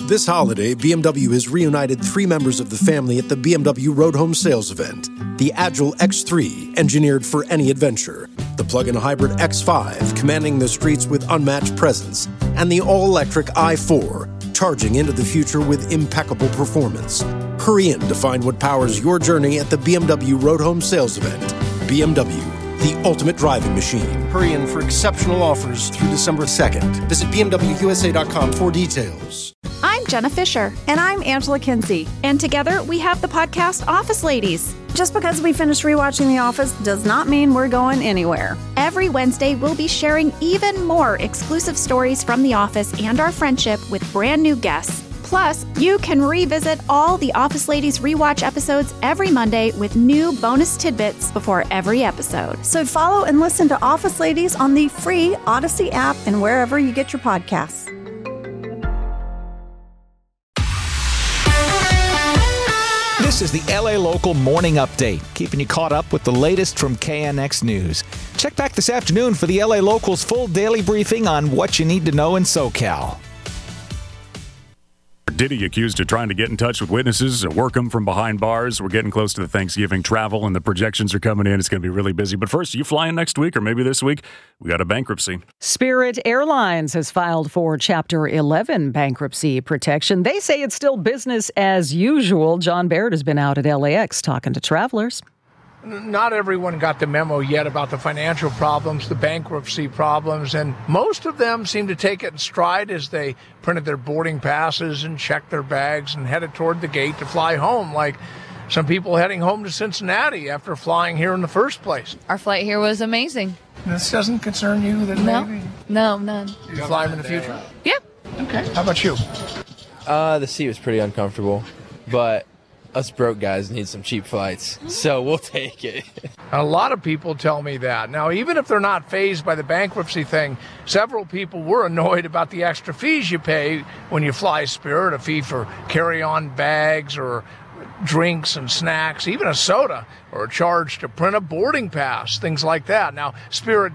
This holiday, BMW has reunited 3 members of the family at the BMW Road Home Sales event. The Agile X3, engineered for any adventure. The plug-in hybrid X5, commanding the streets with unmatched presence. And the all-electric i4, charging into the future with impeccable performance. Hurry in to find what powers your journey at the BMW Road Home Sales event. BMW, the ultimate driving machine. Hurry in for exceptional offers through December 2nd. Visit BMWUSA.com for details. I'm Jenna Fisher. And I'm Angela Kinsey. And together we have the podcast Office Ladies. Just because we finished rewatching The Office does not mean we're going anywhere. Every Wednesday, we'll be sharing even more exclusive stories from The Office and our friendship with brand new guests. Plus, you can revisit all the Office Ladies rewatch episodes every Monday with new bonus tidbits before every episode. So follow and listen to Office Ladies on the free Odyssey app and wherever you get your podcasts. This is the LA Local Morning Update, keeping you caught up with the latest from KNX News. Check back this afternoon for the LA Local's full daily briefing on what you need to know in SoCal. Diddy accused of trying to get in touch with witnesses or work them from behind bars. We're getting close to the Thanksgiving travel, and the projections are coming in. It's going to be really busy. But first, you flying next week or maybe this week? We got a bankruptcy. Spirit Airlines has filed for Chapter 11 bankruptcy protection. They say it's still business as usual. John Baird has been out at LAX talking to travelers. Not everyone got the memo yet about the financial problems, the bankruptcy problems, and most of them seem to take it in stride as they printed their boarding passes and checked their bags and headed toward the gate to fly home, like some people heading home to Cincinnati after flying here in the first place. Our flight here was amazing. This doesn't concern you? Maybe? No, none. Do you fly them in the future? Yeah. Okay. How about you? The seat was pretty uncomfortable, but us broke guys need some cheap flights, so we'll take it. A lot of people tell me that. Now, even if they're not fazed by the bankruptcy thing, several people were annoyed about the extra fees you pay when you fly Spirit, a fee for carry-on bags or drinks and snacks, even a soda, or a charge to print a boarding pass, things like that. Now, Spirit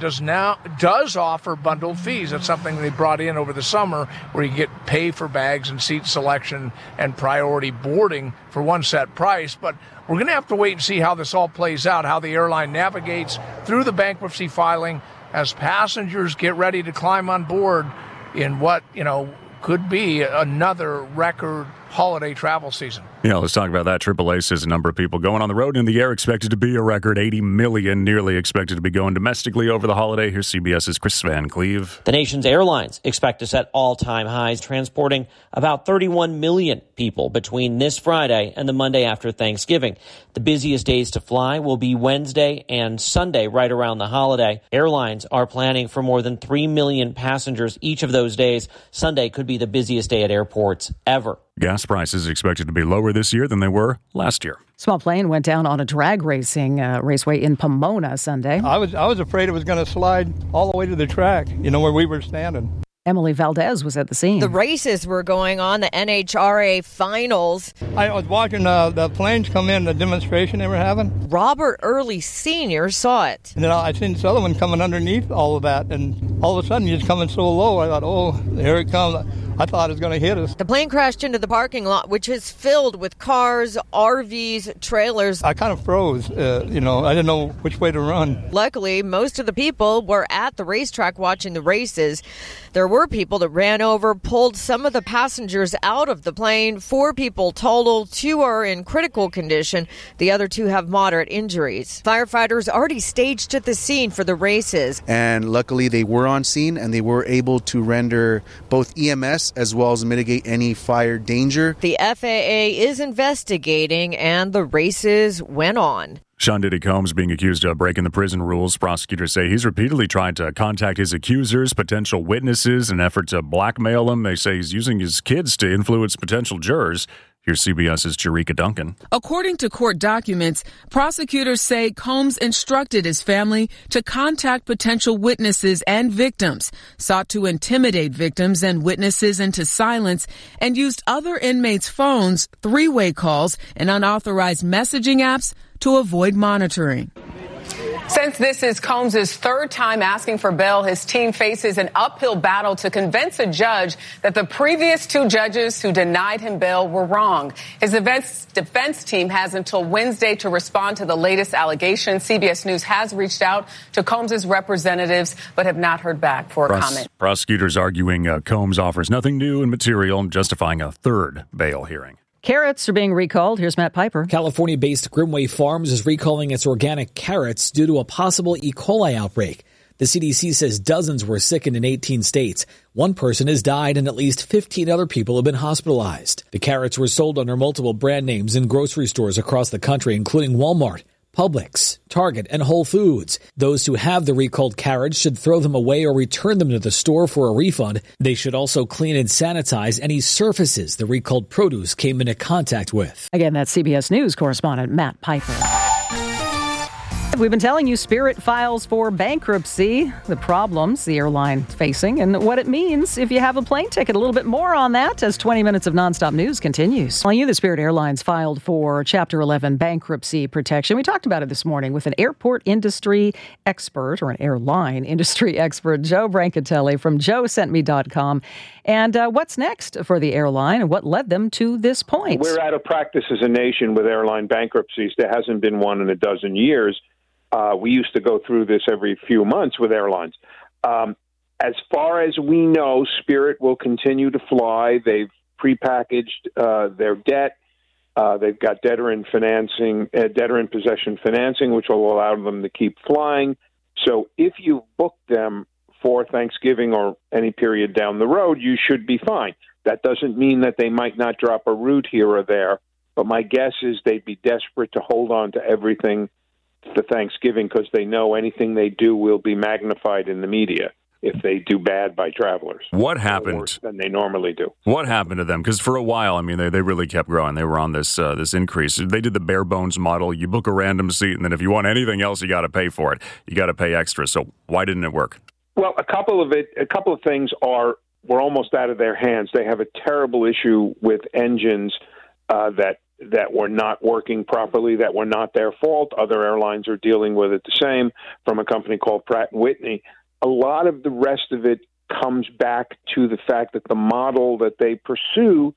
does offer bundled fees. That's something they brought in over the summer, where you get pay for bags and seat selection and priority boarding for one set price. But we're going to have to wait and see how this all plays out, how the airline navigates through the bankruptcy filing as passengers get ready to climb on board in what, could be another record holiday travel season. Yeah, let's talk about that. AAA says a number of people going on the road and in the air expected to be a record 80 million, nearly expected to be going domestically over the holiday. Here's CBS's Chris Van Cleve. The nation's airlines expect to set all-time highs, transporting about 31 million people between this Friday and the Monday after Thanksgiving. The busiest days to fly will be Wednesday and Sunday, right around the holiday. Airlines are planning for more than 3 million passengers each of those days. Sunday could be the busiest day at airports ever. Gas prices expected to be lower this year than they were last year. Small plane went down on a drag racing raceway in Pomona Sunday. I was afraid it was going to slide all the way to the track, where we were standing. Emily Valdez was at the scene. The races were going on, the NHRA finals. I was watching the planes come in, the demonstration they were having. Robert Early Sr. saw it. And then I seen Sullivan coming underneath all of that, and all of a sudden he's coming so low, I thought, oh, here it comes. I thought it was going to hit us. The plane crashed into the parking lot, which is filled with cars, RVs, trailers. I kind of froze, I didn't know which way to run. Luckily, most of the people were at the racetrack watching the races. There were people that ran over, pulled some of the passengers out of the plane. 4 people totaled, 2 are in critical condition. The other 2 have moderate injuries. Firefighters already staged at the scene for the races. And luckily they were on scene and they were able to render both EMS as well as mitigate any fire danger. The FAA is investigating and the races went on. Sean Diddy Combs being accused of breaking the prison rules. Prosecutors say he's repeatedly tried to contact his accusers, potential witnesses, in an effort to blackmail them. They say he's using his kids to influence potential jurors. Here's CBS's Jerika Duncan. According to court documents, prosecutors say Combs instructed his family to contact potential witnesses and victims, sought to intimidate victims and witnesses into silence, and used other inmates' phones, 3-way calls, and unauthorized messaging apps to avoid monitoring. Since this is Combs' third time asking for bail, his team faces an uphill battle to convince a judge that the previous two judges who denied him bail were wrong. His defense team has until Wednesday to respond to the latest allegations. CBS News has reached out to Combs' representatives but have not heard back for a comment. Prosecutors arguing Combs offers nothing new and material, justifying a third bail hearing. Carrots are being recalled. Here's Matt Piper. California-based Grimway Farms is recalling its organic carrots due to a possible E. coli outbreak. The CDC says dozens were sickened in 18 states. One person has died and at least 15 other people have been hospitalized. The carrots were sold under multiple brand names in grocery stores across the country, including Walmart, Publix, Target, and Whole Foods. Those who have the recalled carrots should throw them away or return them to the store for a refund. They should also clean and sanitize any surfaces the recalled produce came into contact with. Again, that's CBS News correspondent Matt Piper. We've been telling you Spirit files for bankruptcy, the problems the airline facing, and what it means if you have a plane ticket. A little bit more on that as 20 minutes of nonstop news continues. Telling you the Spirit Airlines filed for Chapter 11 bankruptcy protection. We talked about it this morning with an airport industry expert, or an airline industry expert, Joe Brancatelli from JoeSentMe.com. And what's next for the airline and what led them to this point? We're out of practice as a nation with airline bankruptcies. There hasn't been one in a dozen years. We used to go through this every few months with airlines. As far as we know, Spirit will continue to fly. They've prepackaged their debt. They've got debtor in possession financing, which will allow them to keep flying. So if you book them for Thanksgiving or any period down the road, you should be fine. That doesn't mean that they might not drop a route here or there, but my guess is they'd be desperate to hold on to everything for Thanksgiving because they know anything they do will be magnified in the media if they do bad by travelers. What happened? Worse than they normally do. What happened to them? Because for a while, I mean, they really kept growing. They were on this increase. They did the bare bones model. You book a random seat, and then if you want anything else, you got to pay for it. You got to pay extra. So why didn't it work? Well, a couple of things we're almost out of their hands. They have a terrible issue with engines that were not working properly, that were not their fault. Other airlines are dealing with it the same, from a company called Pratt & Whitney. A lot of the rest of it comes back to the fact that the model that they pursue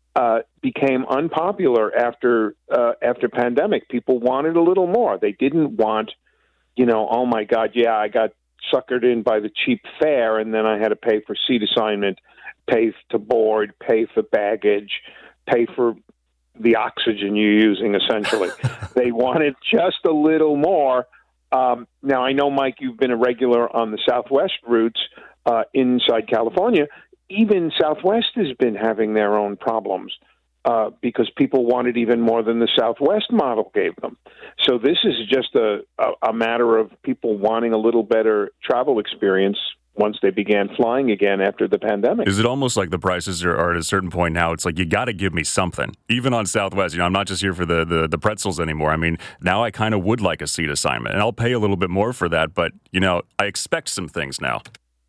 became unpopular after pandemic. People wanted a little more. They didn't want, oh my God, yeah, I got suckered in by the cheap fare, and then I had to pay for seat assignment, pay to board, pay for baggage, pay for the oxygen you're using, essentially. They wanted just a little more. Now, I know, Mike, you've been a regular on the Southwest routes inside California. Even Southwest has been having their own problems because people wanted even more than the Southwest model gave them. So this is just a matter of people wanting a little better travel experience once they began flying again after the pandemic. Is it almost like the prices are at a certain point now? It's like, you got to give me something. Even on Southwest, I'm not just here for the pretzels anymore. I mean, now I kind of would like a seat assignment, and I'll pay a little bit more for that. But, I expect some things now.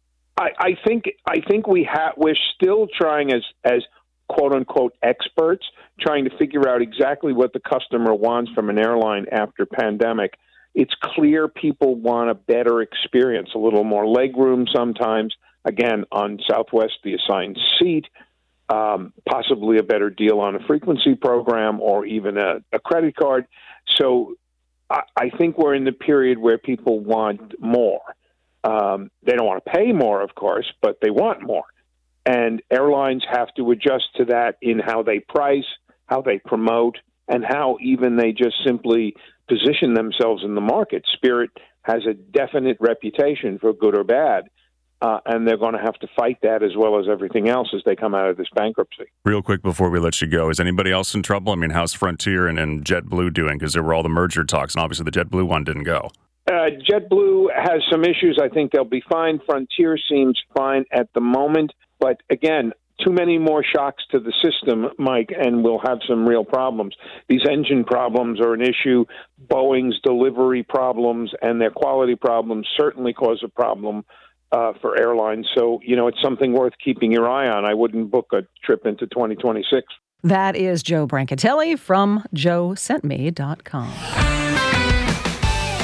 I think we're still trying as quote unquote experts, trying to figure out exactly what the customer wants from an airline after pandemic. It's clear people want a better experience, a little more legroom sometimes. Again, on Southwest, the assigned seat, possibly a better deal on a frequency program or even a credit card. So I think we're in the period where people want more. They don't want to pay more, of course, but they want more. And airlines have to adjust to that in how they price, how they promote, and how even they just simply position themselves in the market. Spirit has a definite reputation for good or bad, and they're going to have to fight that as well as everything else as they come out of this bankruptcy. Real quick before we let you go, is anybody else in trouble? I mean, how's Frontier and JetBlue doing? Because there were all the merger talks, and obviously the JetBlue one didn't go. JetBlue has some issues. I think they'll be fine. Frontier seems fine at the moment. But again, too many more shocks to the system, Mike, and we'll have some real problems. These engine problems are an issue. Boeing's delivery problems and their quality problems certainly cause a problem for airlines. So, it's something worth keeping your eye on. I wouldn't book a trip into 2026. That is Joe Brancatelli from JoeSentMe.com.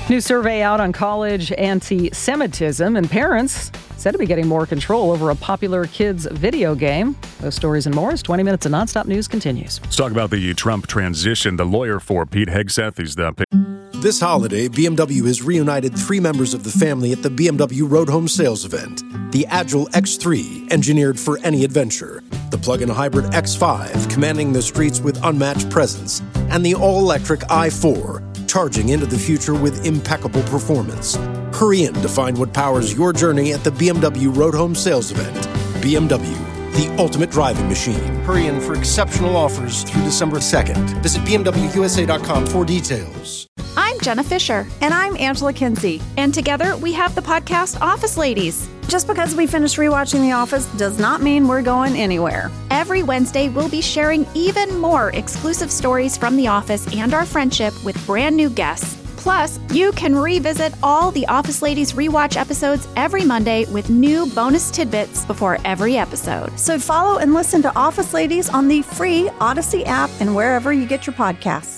New survey out on college anti-Semitism, and parents said to be getting more control over a popular kids' video game. Those stories and more as 20 Minutes of Nonstop News continues. Let's talk about the Trump transition. The lawyer for Pete Hegseth, he's the... This holiday, BMW has reunited 3 members of the family at the BMW Road Home Sales Event. The Agile X3, engineered for any adventure. The plug-in hybrid X5, commanding the streets with unmatched presence. And the all-electric i4, charging into the future with impeccable performance. Hurry in to find what powers your journey at the BMW Road Home Sales Event. BMW, the ultimate driving machine. Hurry in for exceptional offers through December 2nd. Visit BMWUSA.com for details. I'm Jenna Fisher. And I'm Angela Kinsey. And together we have the podcast Office Ladies. Just because we finished rewatching The Office does not mean we're going anywhere. Every Wednesday, we'll be sharing even more exclusive stories from The Office and our friendship with brand new guests. Plus, you can revisit all the Office Ladies rewatch episodes every Monday with new bonus tidbits before every episode. So follow and listen to Office Ladies on the free Odyssey app and wherever you get your podcasts.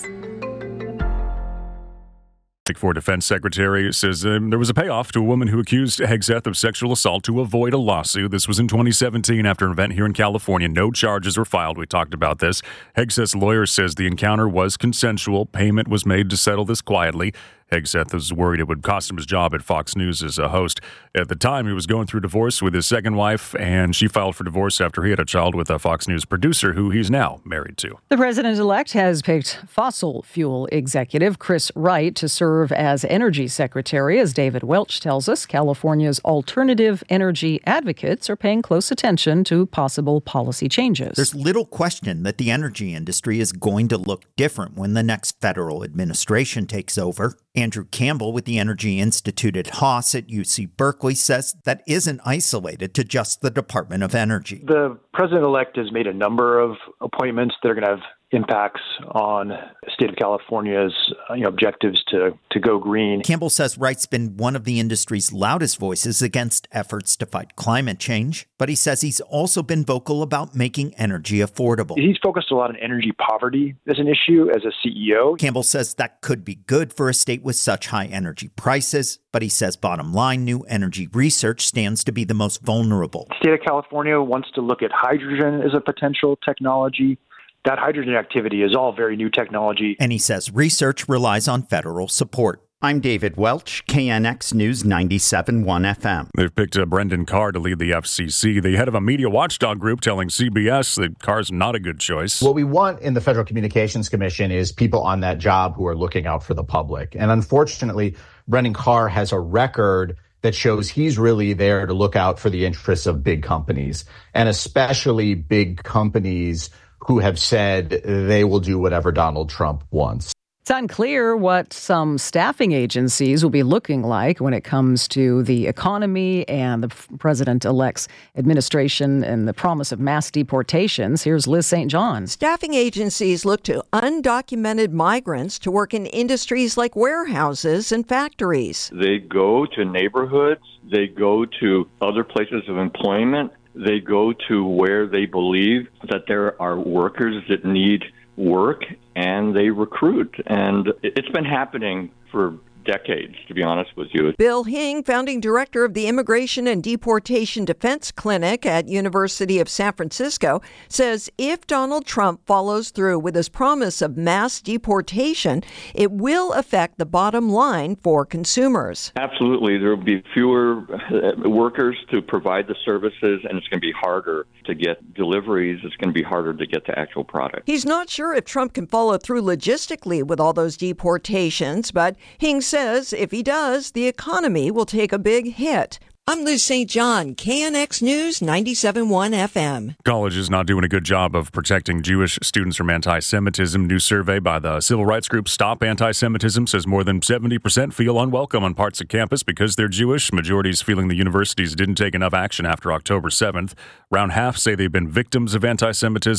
For Defense Secretary says there was a payoff to a woman who accused Hegseth of sexual assault to avoid a lawsuit. This was in 2017 after an event here in California. No charges were filed. We talked about this. Hegseth's lawyer says the encounter was consensual. Payment was made to settle this quietly. Hegseth was worried it would cost him his job at Fox News as a host. At the time, he was going through divorce with his second wife, and she filed for divorce after he had a child with a Fox News producer who he's now married to. The president-elect has picked fossil fuel executive Chris Wright to serve as energy secretary. As David Welch tells us, California's alternative energy advocates are paying close attention to possible policy changes. There's little question that the energy industry is going to look different when the next federal administration takes over. Andrew Campbell with the Energy Institute at Haas at UC Berkeley says that isn't isolated to just the Department of Energy. The president-elect has made a number of appointments that are going to have impacts on the state of California's objectives to go green. Campbell says Wright's been one of the industry's loudest voices against efforts to fight climate change, but he says he's also been vocal about making energy affordable. He's focused a lot on energy poverty as an issue as a CEO. Campbell says that could be good for a state with such high energy prices, but he says bottom line, new energy research stands to be the most vulnerable. The state of California wants to look at hydrogen as a potential technology. That hydrogen activity is all very new technology. And he says research relies on federal support. I'm David Welch, KNX News 97.1 FM. They've picked Brendan Carr to lead the FCC. The head of a media watchdog group telling CBS that Carr's not a good choice. What we want in the Federal Communications Commission is people on that job who are looking out for the public. And unfortunately, Brendan Carr has a record that shows he's really there to look out for the interests of big companies, and especially big companies who have said they will do whatever Donald Trump wants. It's unclear what some staffing agencies will be looking like when it comes to the economy and the president-elect's administration and the promise of mass deportations. Here's Liz St. John. Staffing agencies look to undocumented migrants to work in industries like warehouses and factories. They go to neighborhoods. They go to other places of employment. They go to where they believe that there are workers that need work, and they recruit. And it's been happening for decades, to be honest with you. Bill Hing, founding director of the Immigration and Deportation Defense Clinic at University of San Francisco, says if Donald Trump follows through with his promise of mass deportation, it will affect the bottom line for consumers. Absolutely. There will be fewer workers to provide the services, and it's going to be harder to get deliveries. It's going to be harder to get the actual product. He's not sure if Trump can follow through logistically with all those deportations, but Hing says if he does, the economy will take a big hit. I'm Liz St. John, KNX News 97.1 FM. College is not doing a good job of protecting Jewish students from anti-Semitism. New survey by the civil rights group Stop Anti-Semitism says more than 70% feel unwelcome on parts of campus because they're Jewish. Majorities feeling the universities didn't take enough action after October 7th. Around half say they've been victims of anti-Semitism.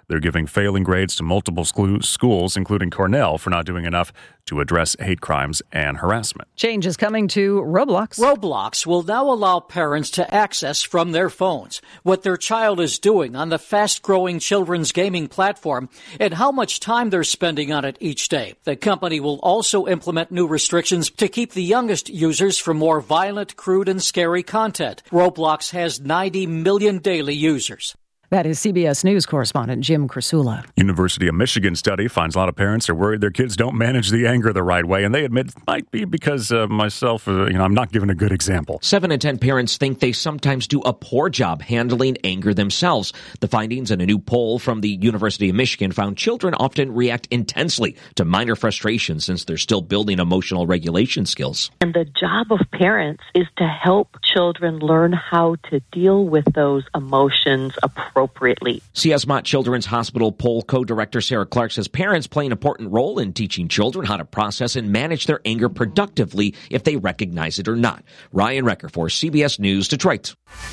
They're giving failing grades to multiple schools, including Cornell, for not doing enough to address hate crimes and harassment. Change is coming to Roblox. Roblox will now allow parents to access from their phones what their child is doing on the fast-growing children's gaming platform and how much time they're spending on it each day. The company will also implement new restrictions to keep the youngest users from more violent, crude, and scary content. Roblox has 90 million daily users. That is CBS News correspondent Jim Krasula. University of Michigan study finds a lot of parents are worried their kids don't manage the anger the right way, and they admit it might be because myself, I'm not giving a good example. 7 in 10 parents think they sometimes do a poor job handling anger themselves. The findings in a new poll from the University of Michigan found children often react intensely to minor frustrations since they're still building emotional regulation skills. And the job of parents is to help children learn how to deal with those emotions appropriately. C.S. Mott Children's Hospital poll co-director Sarah Clark says parents play an important role in teaching children how to process and manage their anger productively if they recognize it or not. Ryan Recker for CBS News, Detroit.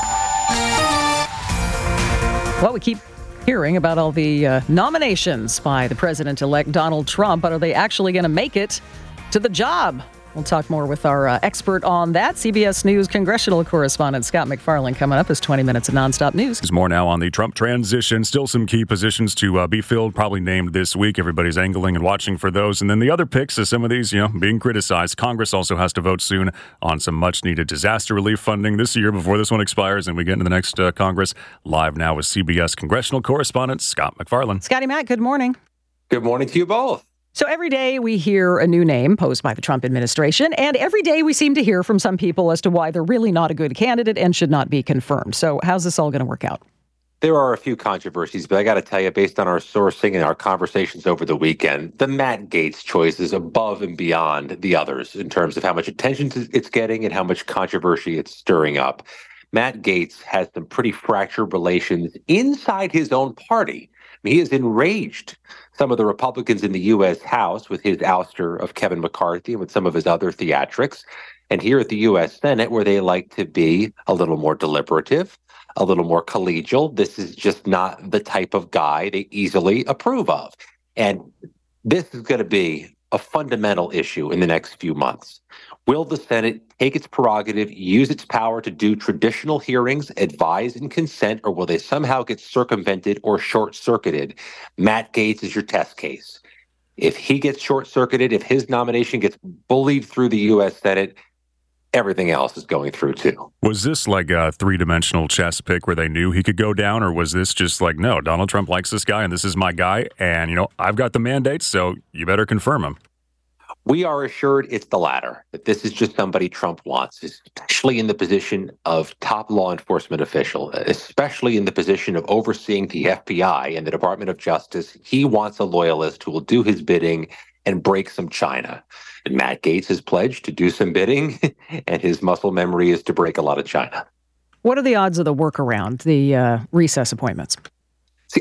Well, we keep hearing about all the nominations by the president-elect Donald Trump, but are they actually going to make it to the job? We'll talk more with our expert on that. CBS News congressional correspondent Scott MacFarlane coming up as 20 minutes of nonstop news. There's more now on the Trump transition. Still some key positions to be filled, probably named this week. Everybody's angling and watching for those. And then the other picks is some of these, being criticized. Congress also has to vote soon on some much-needed disaster relief funding this year before this one expires and we get into the next Congress. Live now with CBS congressional correspondent Scott MacFarlane. Scotty Mac, good morning. Good morning to you both. So every day we hear a new name posed by the Trump administration, and every day we seem to hear from some people as to why they're really not a good candidate and should not be confirmed. So how's this all going to work out? There are a few controversies, but I got to tell you, based on our sourcing and our conversations over the weekend, the Matt Gaetz choice is above and beyond the others in terms of how much attention it's getting and how much controversy it's stirring up. Matt Gaetz has some pretty fractured relations inside his own party. He has enraged some of the Republicans in the U.S. House with his ouster of Kevin McCarthy and with some of his other theatrics. And here at the U.S. Senate, where they like to be a little more deliberative, a little more collegial, this is just not the type of guy they easily approve of. And this is going to be a fundamental issue in the next few months. Will the Senate take its prerogative, use its power to do traditional hearings, advise and consent, or will they somehow get circumvented or short-circuited? Matt Gaetz is your test case. If he gets short-circuited, if his nomination gets bullied through the U.S. Senate, everything else is going through too. Was this like a three-dimensional chess pick where they knew he could go down, or was this just like, no, Donald Trump likes this guy and this is my guy, and, I've got the mandate, so you better confirm him? We are assured it's the latter, that this is just somebody Trump wants, especially in the position of top law enforcement official, especially in the position of overseeing the FBI and the Department of Justice. He wants a loyalist who will do his bidding and break some China. And Matt Gaetz has pledged to do some bidding, and his muscle memory is to break a lot of China. What are the odds of the workaround, the recess appointments? See,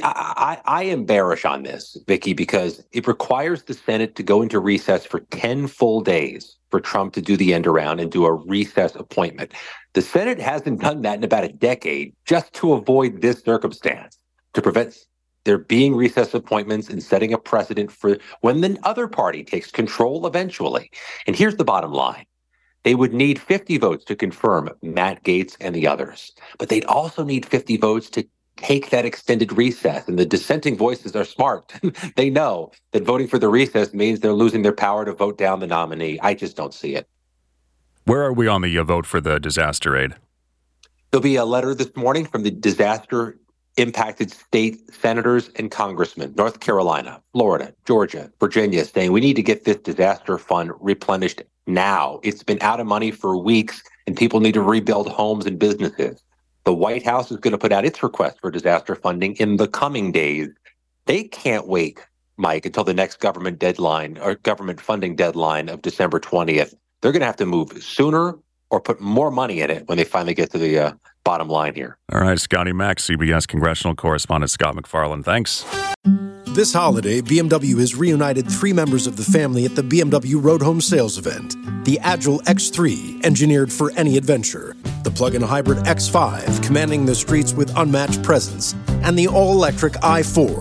I am bearish on this, Vicki, because it requires the Senate to go into recess for 10 full days for Trump to do the end around and do a recess appointment. The Senate hasn't done that in about a decade just to avoid this circumstance, to prevent there being recess appointments and setting a precedent for when the other party takes control eventually. And here's the bottom line. They would need 50 votes to confirm Matt Gaetz and the others, but they'd also need 50 votes to take that extended recess. And the dissenting voices are smart. They know that voting for the recess means they're losing their power to vote down the nominee. I just don't see it. Where are we on the vote for the disaster aid? There'll be a letter this morning from the disaster impacted state senators and congressmen, North Carolina, Florida, Georgia, Virginia, saying we need to get this disaster fund replenished now. It's been out of money for weeks and people need to rebuild homes and businesses. The White House is going to put out its request for disaster funding in the coming days. They can't wait, Mike, until the next government deadline or government funding deadline of December 20th. They're going to have to move sooner or put more money in it when they finally get to the bottom line here. All right, Scotty Mac, CBS congressional correspondent Scott MacFarlane. Thanks. This holiday, BMW has reunited 3 members of the family at the BMW Road Home Sales Event. The Agile X3, engineered for any adventure. The plug-in hybrid X5, commanding the streets with unmatched presence. And the all-electric i4,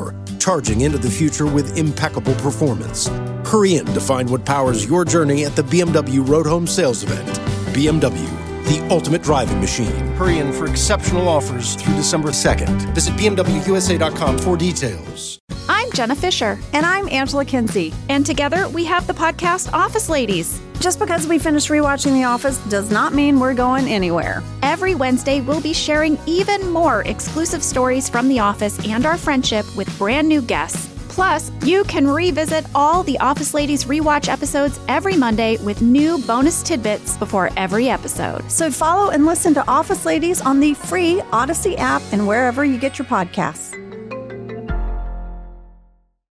charging into the future with impeccable performance. Hurry in to find what powers your journey at the BMW Road Home Sales Event. BMW, the ultimate driving machine. Hurry in for exceptional offers through December 2nd. Visit BMWUSA.com for details. I'm Jenna Fisher. And I'm Angela Kinsey. And together we have the podcast Office Ladies. Just because we finished rewatching The Office does not mean we're going anywhere. Every Wednesday, we'll be sharing even more exclusive stories from The Office and our friendship with brand new guests. Plus, you can revisit all the Office Ladies rewatch episodes every Monday with new bonus tidbits before every episode. So follow and listen to Office Ladies on the free Odyssey app and wherever you get your podcasts.